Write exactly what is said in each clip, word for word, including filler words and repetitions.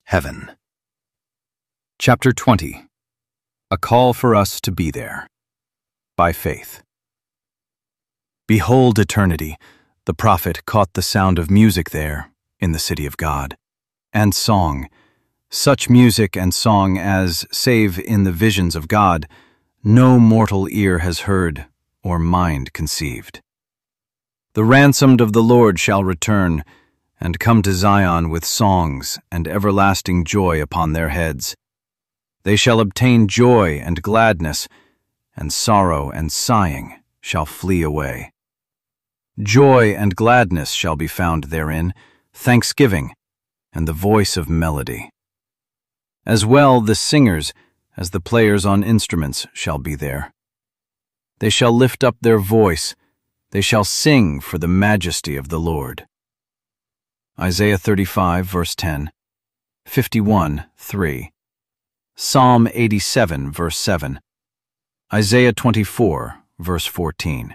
Heaven. Chapter twenty. A Call for Us to Be There. By Faith. Behold eternity, the prophet caught the sound of music there, in the city of God, and song, such music and song as, save in the visions of God, no mortal ear has heard or mind conceived. The ransomed of the Lord shall return, and come to Zion with songs and everlasting joy upon their heads. They shall obtain joy and gladness, and sorrow and sighing shall flee away. Joy and gladness shall be found therein, thanksgiving, and the voice of melody. As well the singers as the players on instruments shall be there. They shall lift up their voice, they shall sing for the majesty of the Lord. Isaiah thirty-five, verse ten, fifty-one, three, Psalm eighty-seven, verse seven, Isaiah twenty-four, verse fourteen.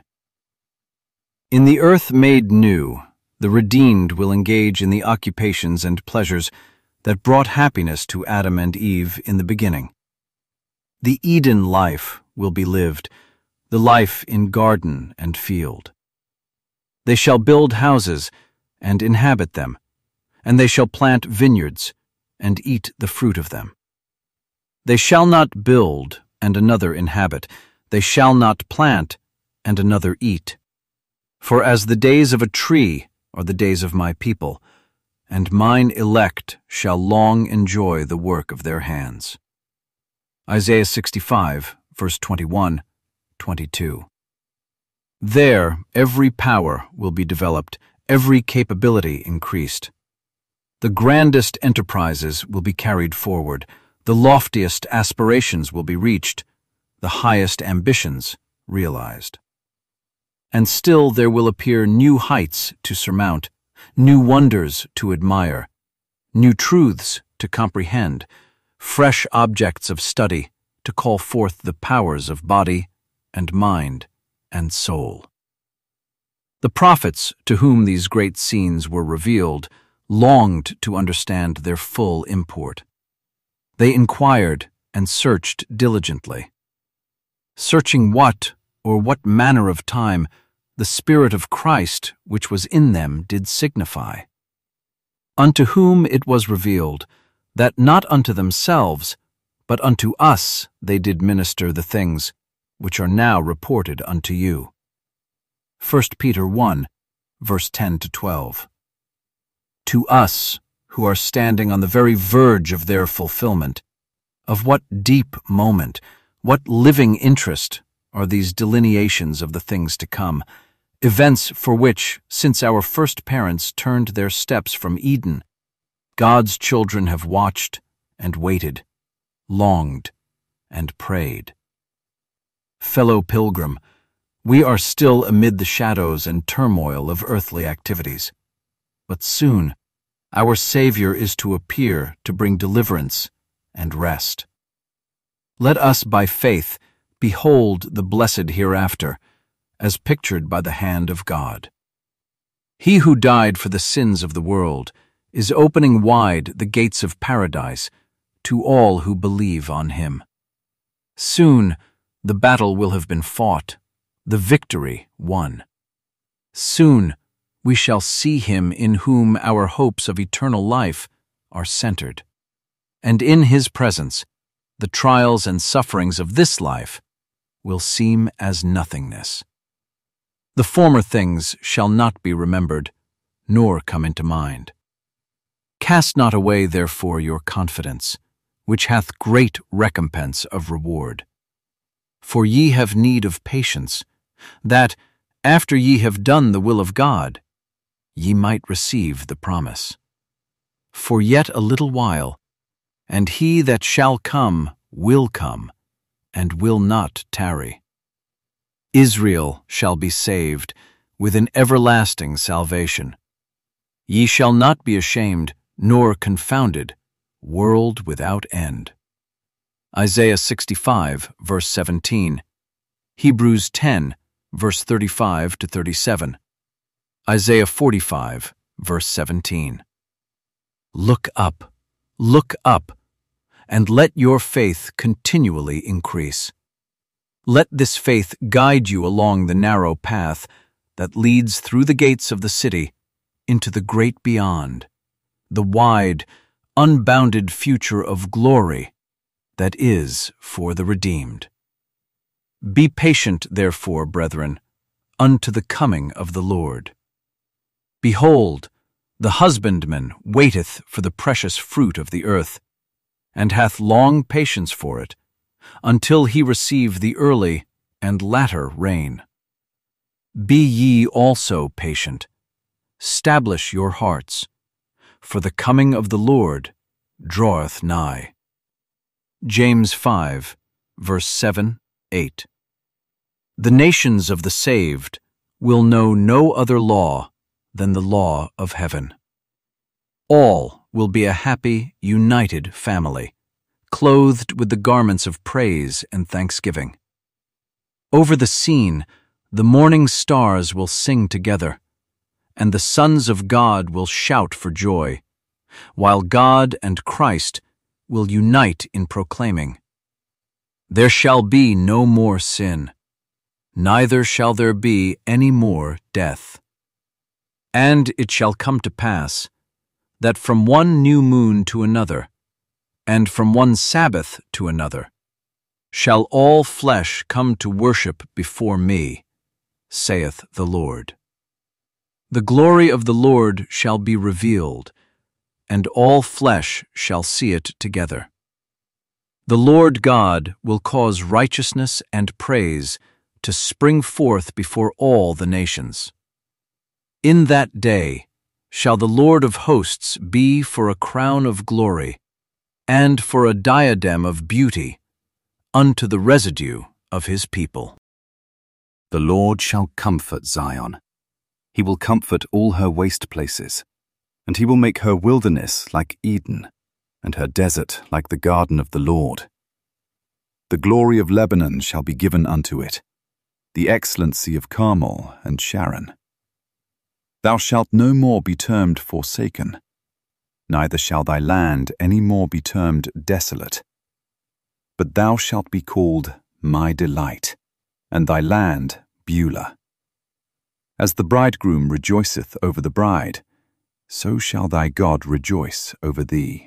In the earth made new, the redeemed will engage in the occupations and pleasures that brought happiness to Adam and Eve in the beginning. The Eden life will be lived, the life in garden and field. They shall build houses and inhabit them, and they shall plant vineyards and eat the fruit of them. They shall not build and another inhabit, they shall not plant and another eat. For as the days of a tree are the days of my people, and mine elect shall long enjoy the work of their hands. Isaiah sixty-five, verse twenty-one, twenty-two. There every power will be developed, every capability increased. The grandest enterprises will be carried forward, the loftiest aspirations will be reached, the highest ambitions realized. And still there will appear new heights to surmount, new wonders to admire, new truths to comprehend, fresh objects of study to call forth the powers of body and mind and soul. The prophets to whom these great scenes were revealed longed to understand their full import. They inquired and searched diligently. Searching what, or what manner of time, the Spirit of Christ which was in them did signify. Unto whom it was revealed, that not unto themselves, but unto us they did minister the things which are now reported unto you. First Peter one, verse ten to twelve. To us, who are standing on the very verge of their fulfillment, of what deep moment, what living interest are these delineations of the things to come, events for which, since our first parents turned their steps from Eden, God's children have watched and waited, longed and prayed. Fellow pilgrim, we are still amid the shadows and turmoil of earthly activities. But soon, our Savior is to appear to bring deliverance and rest. Let us by faith behold the blessed hereafter, as pictured by the hand of God. He who died for the sins of the world is opening wide the gates of paradise to all who believe on him. Soon the battle will have been fought, the victory won. Soon we shall see him in whom our hopes of eternal life are centered. And in his presence, the trials and sufferings of this life will seem as nothingness. The former things shall not be remembered, nor come into mind. Cast not away therefore your confidence, which hath great recompense of reward. For ye have need of patience, that, after ye have done the will of God, ye might receive the promise. For yet a little while, and he that shall come will come, and will not tarry. Israel shall be saved with an everlasting salvation. Ye shall not be ashamed, nor confounded, world without end. Isaiah sixty-five, verse seventeen, Hebrews ten, verse thirty-five to thirty-seven, Isaiah forty-five, verse seventeen. Look up, Look up, and let your faith continually increase. Let this faith guide you along the narrow path that leads through the gates of the city into the great beyond, the wide, unbounded future of glory that is for the redeemed. Be patient, therefore, brethren, unto the coming of the Lord. Behold, the husbandman waiteth for the precious fruit of the earth, and hath long patience for it, until he receive the early and latter rain. Be ye also patient, stablish your hearts, for the coming of the Lord draweth nigh. James five, verse seven, eight. The nations of the saved will know no other law than the law of heaven. All will be a happy, united family, clothed with the garments of praise and thanksgiving. Over the scene, the morning stars will sing together, and the sons of God will shout for joy, while God and Christ will unite in proclaiming, "There shall be no more sin, neither shall there be any more death. And it shall come to pass, that from one new moon to another, and from one Sabbath to another, shall all flesh come to worship before me, saith the Lord. The glory of the Lord shall be revealed, and all flesh shall see it together. The Lord God will cause righteousness and praise to spring forth before all the nations. In that day shall the Lord of hosts be for a crown of glory, and for a diadem of beauty, unto the residue of his people. The Lord shall comfort Zion. He will comfort all her waste places, and he will make her wilderness like Eden, and her desert like the garden of the Lord. The glory of Lebanon shall be given unto it, the excellency of Carmel and Sharon. Thou shalt no more be termed forsaken, neither shall thy land any more be termed desolate. But thou shalt be called my delight, and thy land Beulah. As the bridegroom rejoiceth over the bride, so shall thy God rejoice over thee.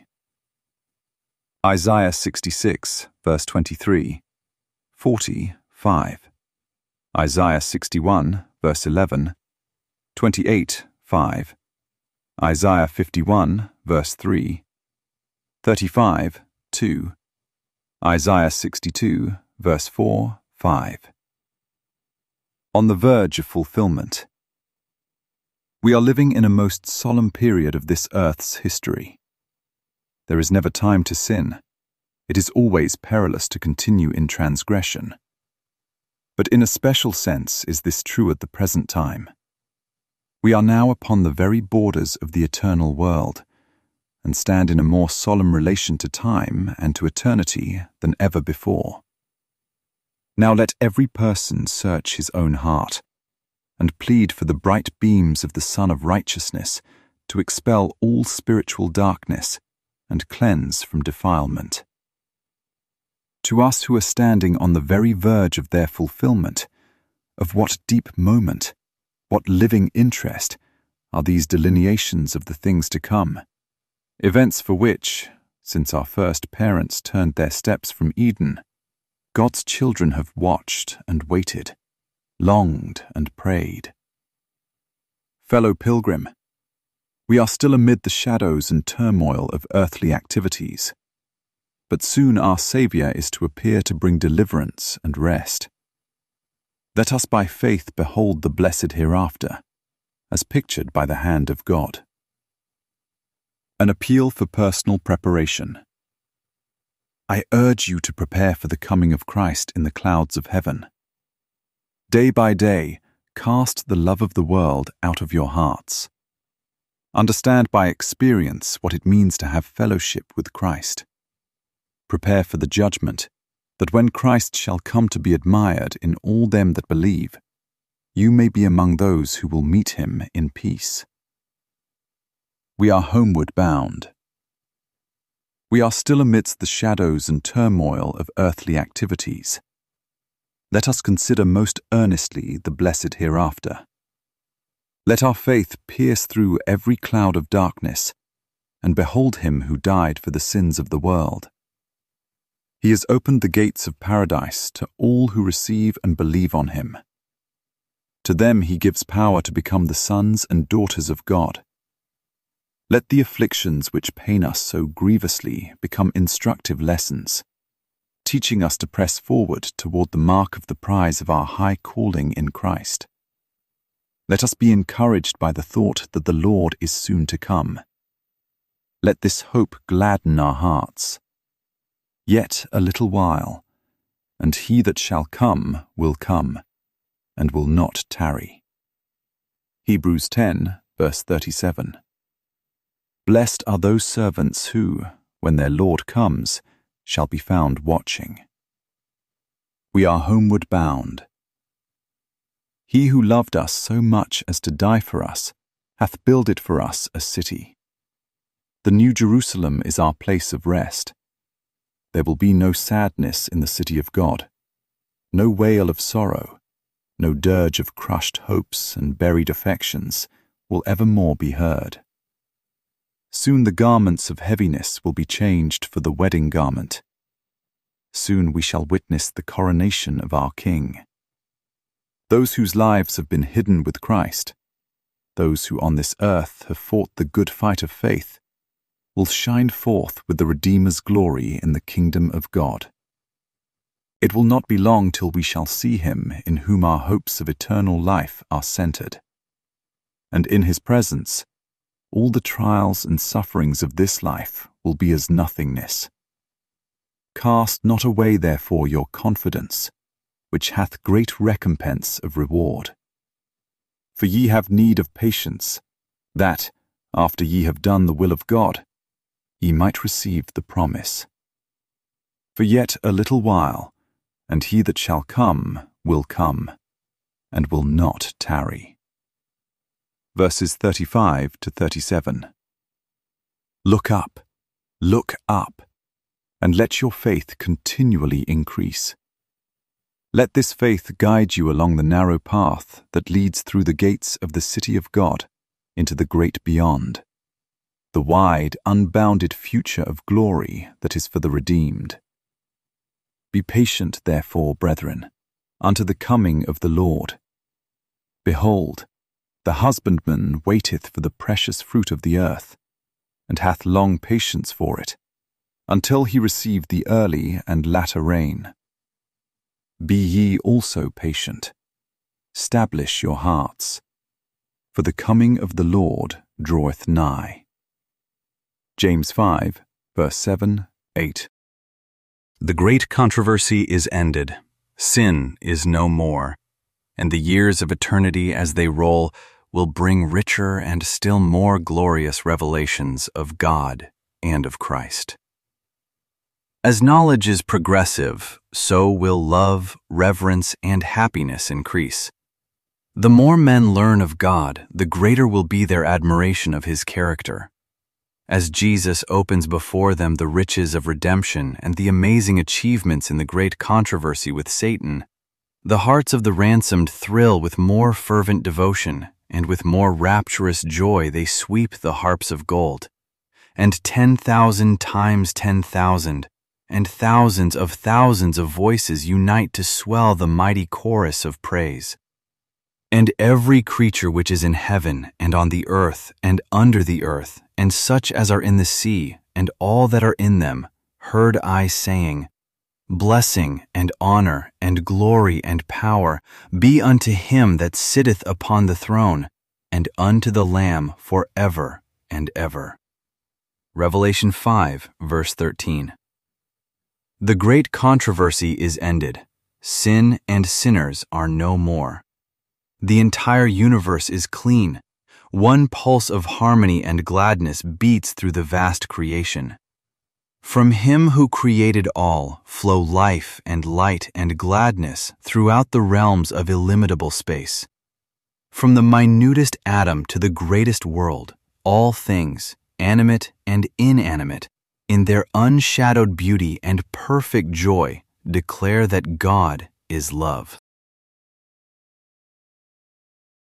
Isaiah sixty-six, verse twenty-three, forty, five. Isaiah sixty-one, verse eleven, twenty-eight, five. Isaiah fifty-one, verse three, thirty-five, two. Isaiah sixty-two, verse four, five. On the verge of fulfillment. We are living in a most solemn period of this earth's history. There is never time to sin. It is always perilous to continue in transgression. But in a special sense is this true at the present time. We are now upon the very borders of the eternal world, and stand in a more solemn relation to time and to eternity than ever before. Now let every person search his own heart, and plead for the bright beams of the Sun of Righteousness to expel all spiritual darkness and cleanse from defilement. To us who are standing on the very verge of their fulfillment, of what deep moment, what living interest are these delineations of the things to come, events for which, since our first parents turned their steps from Eden, God's children have watched and waited, longed and prayed. Fellow pilgrim, we are still amid the shadows and turmoil of earthly activities, but soon our Saviour is to appear to bring deliverance and rest. Let us by faith behold the blessed hereafter, as pictured by the hand of God. An appeal for personal preparation. I urge you to prepare for the coming of Christ in the clouds of heaven. Day by day, cast the love of the world out of your hearts. Understand by experience what it means to have fellowship with Christ. Prepare for the judgment, that when Christ shall come to be admired in all them that believe, you may be among those who will meet him in peace. We are homeward bound. We are still amidst the shadows and turmoil of earthly activities. Let us consider most earnestly the blessed hereafter. Let our faith pierce through every cloud of darkness and behold him who died for the sins of the world. He has opened the gates of paradise to all who receive and believe on him. To them he gives power to become the sons and daughters of God. Let the afflictions which pain us so grievously become instructive lessons, teaching us to press forward toward the mark of the prize of our high calling in Christ. Let us be encouraged by the thought that the Lord is soon to come. Let this hope gladden our hearts. Yet a little while, and he that shall come will come, and will not tarry. Hebrews ten, verse thirty-seven. Blessed are those servants who, when their Lord comes, shall be found watching. We are homeward bound. He who loved us so much as to die for us hath builded for us a city. The New Jerusalem is our place of rest. There will be no sadness in the city of God, no wail of sorrow, no dirge of crushed hopes and buried affections will evermore be heard. Soon the garments of heaviness will be changed for the wedding garment. Soon we shall witness the coronation of our King. Those whose lives have been hidden with Christ, those who on this earth have fought the good fight of faith, will shine forth with the Redeemer's glory in the kingdom of God. It will not be long till we shall see him in whom our hopes of eternal life are centered. And in his presence, all the trials and sufferings of this life will be as nothingness. Cast not away therefore your confidence, which hath great recompense of reward. For ye have need of patience, that, after ye have done the will of God, ye might receive the promise. For yet a little while, and he that shall come will come, and will not tarry. Verses thirty-five to thirty-seven. Look up, look up, and let your faith continually increase. Let this faith guide you along the narrow path that leads through the gates of the city of God into the great beyond, the wide, unbounded future of glory that is for the redeemed. Be patient, therefore, brethren, unto the coming of the Lord. Behold, the husbandman waiteth for the precious fruit of the earth, and hath long patience for it, until he receive the early and latter rain. Be ye also patient. Stablish your hearts, for the coming of the Lord draweth nigh. James five, verse seven, eight. The great controversy is ended. Sin is no more, and the years of eternity as they roll will bring richer and still more glorious revelations of God and of Christ. As knowledge is progressive, so will love, reverence, and happiness increase. The more men learn of God, the greater will be their admiration of his character. As Jesus opens before them the riches of redemption and the amazing achievements in the great controversy with Satan, the hearts of the ransomed thrill with more fervent devotion, and with more rapturous joy they sweep the harps of gold. And ten thousand times ten thousand, and thousands of thousands of voices unite to swell the mighty chorus of praise. And every creature which is in heaven and on the earth and under the earth, and such as are in the sea, and all that are in them, heard I saying, Blessing and honor and glory and power be unto him that sitteth upon the throne, and unto the Lamb for ever and ever. Revelation five, verse thirteen. The great controversy is ended. Sin and sinners are no more. The entire universe is clean. One pulse of harmony and gladness beats through the vast creation. From him who created all flow life and light and gladness throughout the realms of illimitable space. From the minutest atom to the greatest world, all things, animate and inanimate, in their unshadowed beauty and perfect joy, declare that God is love.